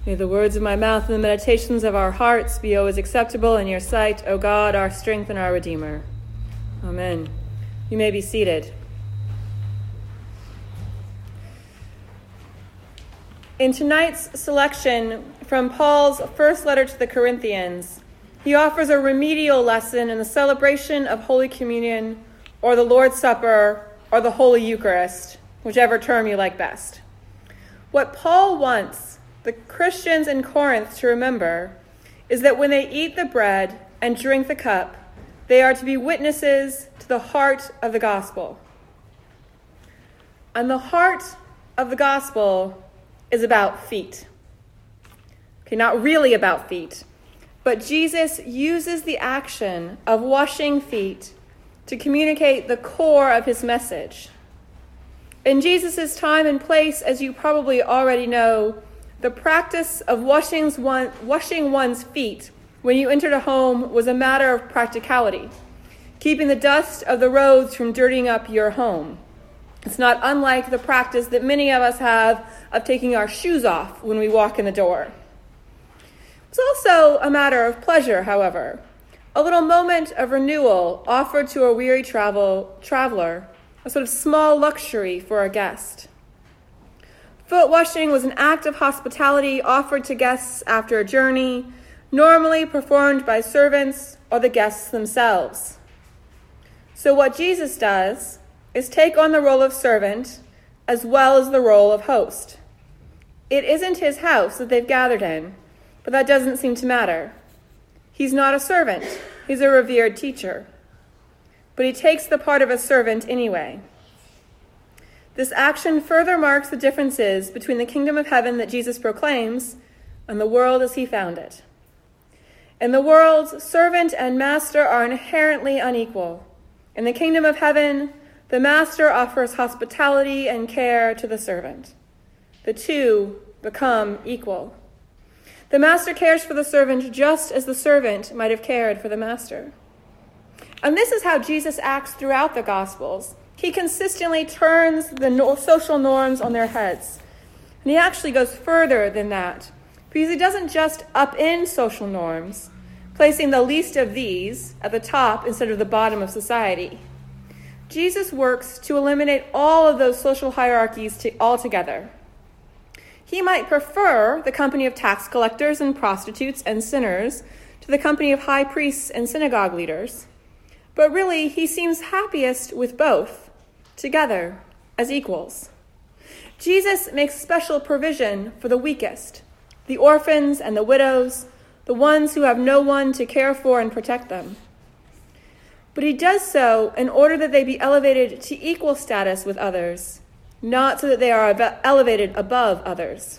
May the words of my mouth and the meditations of our hearts be always acceptable in your sight, O God, our strength and our Redeemer. Amen. You may be seated. In tonight's selection from Paul's first letter to the Corinthians, he offers a remedial lesson in the celebration of Holy Communion, or the Lord's Supper, or the Holy Eucharist, whichever term you like best. What Paul wants the Christians in Corinth to remember is that when they eat the bread and drink the cup, they are to be witnesses to the heart of the gospel. And the heart of the gospel is about feet. Okay, not really about feet, but Jesus uses the action of washing feet to communicate the core of his message. In Jesus' time and place, as you probably already know, the practice of washing one's feet when you entered a home was a matter of practicality, keeping the dust of the roads from dirtying up your home. It's not unlike the practice that many of us have of taking our shoes off when we walk in the door. It's also a matter of pleasure, however, a little moment of renewal offered to a weary traveler, a sort of small luxury for a guest. Foot washing was an act of hospitality offered to guests after a journey, normally performed by servants or the guests themselves. So what Jesus does is take on the role of servant as well as the role of host. It isn't his house that they've gathered in, but that doesn't seem to matter. He's not a servant, he's a revered teacher. But he takes the part of a servant anyway. This action further marks the differences between the kingdom of heaven that Jesus proclaims and the world as he found it. In the world, servant and master are inherently unequal. In the kingdom of heaven, the master offers hospitality and care to the servant. The two become equal. The master cares for the servant just as the servant might have cared for the master. And this is how Jesus acts throughout the Gospels. He consistently turns the social norms on their heads. And he actually goes further than that, because he doesn't just upend social norms, placing the least of these at the top instead of the bottom of society. Jesus works to eliminate all of those social hierarchies altogether. He might prefer the company of tax collectors and prostitutes and sinners to the company of high priests and synagogue leaders, but really he seems happiest with both, together as equals. Jesus makes special provision for the weakest, the orphans and the widows, the ones who have no one to care for and protect them. But he does so in order that they be elevated to equal status with others, not so that they are elevated above others.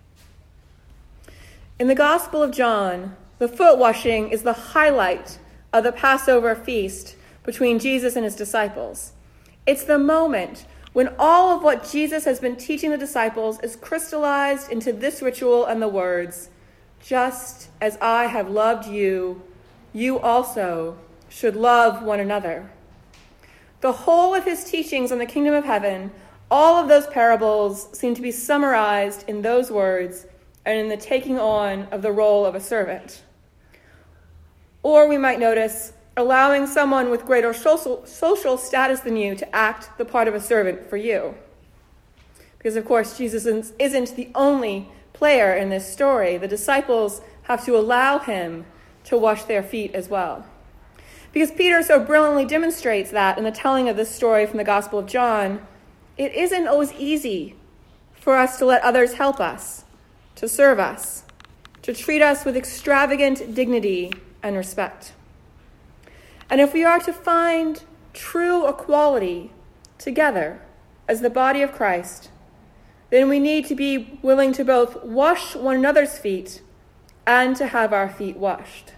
In the Gospel of John, the foot washing is the highlight of the Passover feast between Jesus and his disciples. It's the moment when all of what Jesus has been teaching the disciples is crystallized into this ritual and the words, "Just as I have loved you, you also should love one another." The whole of his teachings on the kingdom of heaven, all of those parables seem to be summarized in those words and in the taking on of the role of a servant. Or we might notice allowing someone with greater social status than you to act the part of a servant for you. Because, of course, Jesus isn't the only player in this story. The disciples have to allow him to wash their feet as well. Because Peter so brilliantly demonstrates that in the telling of this story from the Gospel of John, it isn't always easy for us to let others help us, to serve us, to treat us with extravagant dignity and respect. And if we are to find true equality together as the body of Christ, then we need to be willing to both wash one another's feet and to have our feet washed.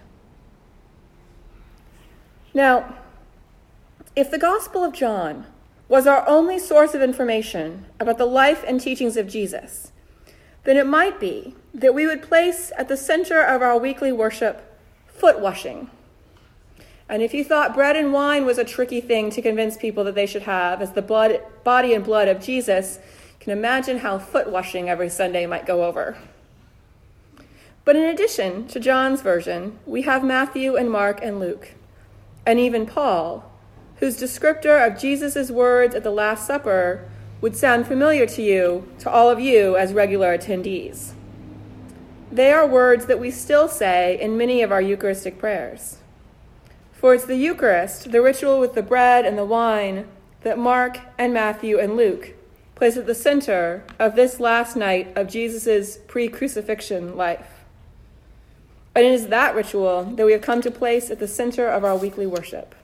Now, if the Gospel of John was our only source of information about the life and teachings of Jesus, then it might be that we would place at the center of our weekly worship foot washing. And if you thought bread and wine was a tricky thing to convince people that they should have as the body and blood of Jesus, you can imagine how foot washing every Sunday might go over. But in addition to John's version, we have Matthew and Mark and Luke, and even Paul, whose descriptor of Jesus' words at the Last Supper would sound familiar to all of you as regular attendees. They are words that we still say in many of our Eucharistic prayers. For it's the Eucharist, the ritual with the bread and the wine, that Mark and Matthew and Luke place at the center of this last night of Jesus' pre-crucifixion life. And it is that ritual that we have come to place at the center of our weekly worship.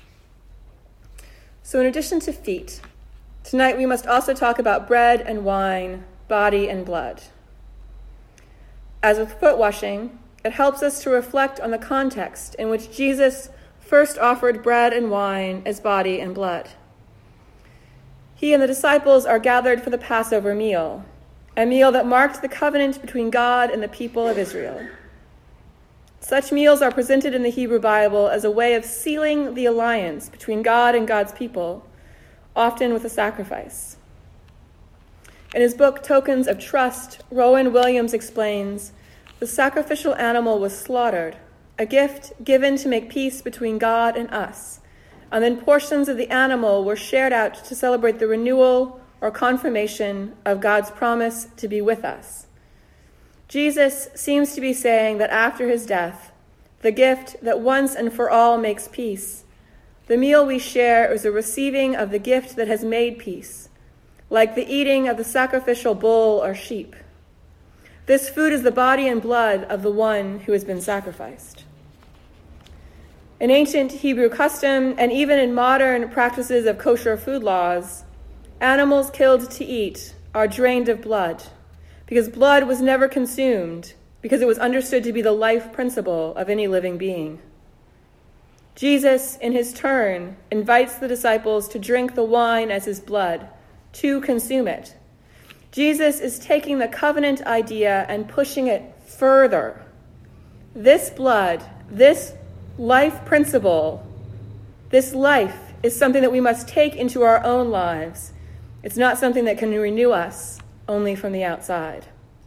So in addition to feet, tonight we must also talk about bread and wine, body and blood. As with foot washing, it helps us to reflect on the context in which Jesus first offered bread and wine as body and blood. He and the disciples are gathered for the Passover meal, a meal that marked the covenant between God and the people of Israel. Such meals are presented in the Hebrew Bible as a way of sealing the alliance between God and God's people, often with a sacrifice. In his book, Tokens of Trust, Rowan Williams explains, the sacrificial animal was slaughtered, a gift given to make peace between God and us, and then portions of the animal were shared out to celebrate the renewal or confirmation of God's promise to be with us. Jesus seems to be saying that after his death, the gift that once and for all makes peace, the meal we share is a receiving of the gift that has made peace, like the eating of the sacrificial bull or sheep. This food is the body and blood of the one who has been sacrificed. In ancient Hebrew custom, and even in modern practices of kosher food laws, animals killed to eat are drained of blood, because blood was never consumed, because it was understood to be the life principle of any living being. Jesus, in his turn, invites the disciples to drink the wine as his blood, to consume it. Jesus is taking the covenant idea and pushing it further. This blood, this life principle, this life is something that we must take into our own lives. It's not something that can renew us only from the outside.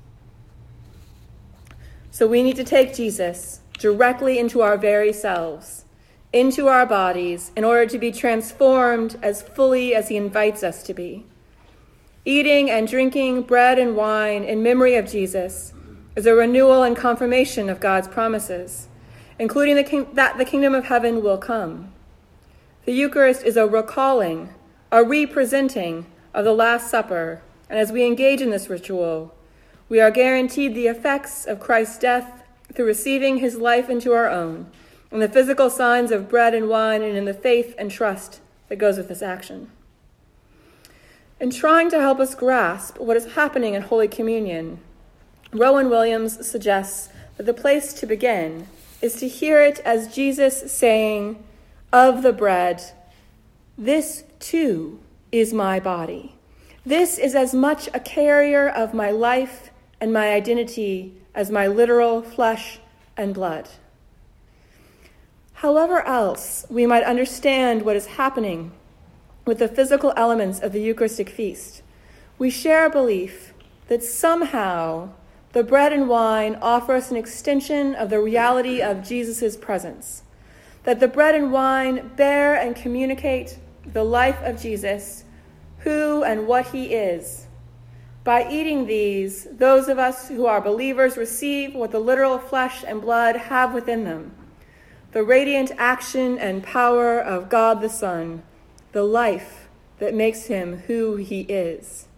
So we need to take Jesus directly into our very selves, into our bodies, in order to be transformed as fully as he invites us to be. Eating and drinking bread and wine in memory of Jesus is a renewal and confirmation of God's promises, including that the kingdom of heaven will come. The Eucharist is a recalling, a representing of the Last Supper, and as we engage in this ritual, we are guaranteed the effects of Christ's death through receiving his life into our own, in the physical signs of bread and wine, and in the faith and trust that goes with this action. In trying to help us grasp what is happening in Holy Communion, Rowan Williams suggests that the place to begin is to hear it as Jesus saying of the bread, "This too is my body. This is as much a carrier of my life and my identity as my literal flesh and blood." However else we might understand what is happening with the physical elements of the Eucharistic feast, we share a belief that somehow the bread and wine offer us an extension of the reality of Jesus' presence, that the bread and wine bear and communicate the life of Jesus, who and what he is. By eating these, those of us who are believers receive what the literal flesh and blood have within them, the radiant action and power of God the Son, the life that makes him who he is.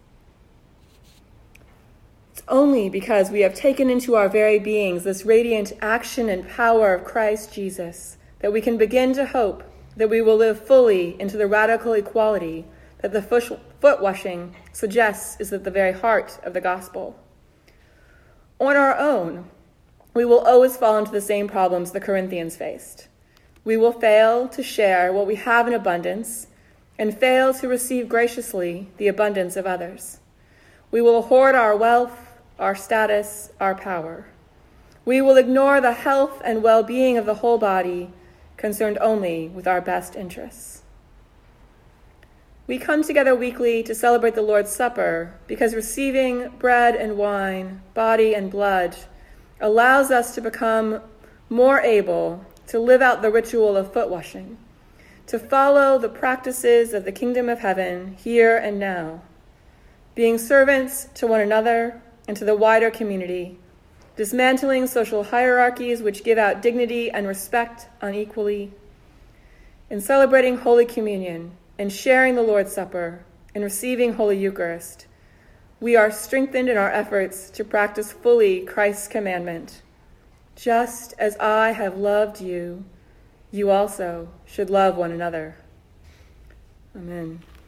It's only because we have taken into our very beings this radiant action and power of Christ Jesus that we can begin to hope that we will live fully into the radical equality that the foot washing suggests is at the very heart of the gospel. On our own, we will always fall into the same problems the Corinthians faced. We will fail to share what we have in abundance and fail to receive graciously the abundance of others. We will hoard our wealth, our status, our power. We will ignore the health and well-being of the whole body, concerned only with our best interests. We come together weekly to celebrate the Lord's Supper because receiving bread and wine, body and blood, allows us to become more able to live out the ritual of foot washing, to follow the practices of the kingdom of heaven here and now, being servants to one another and to the wider community, dismantling social hierarchies which give out dignity and respect unequally, in celebrating Holy Communion and sharing the Lord's Supper and receiving Holy Eucharist. We are strengthened in our efforts to practice fully Christ's commandment. Just as I have loved you, you also should love one another. Amen.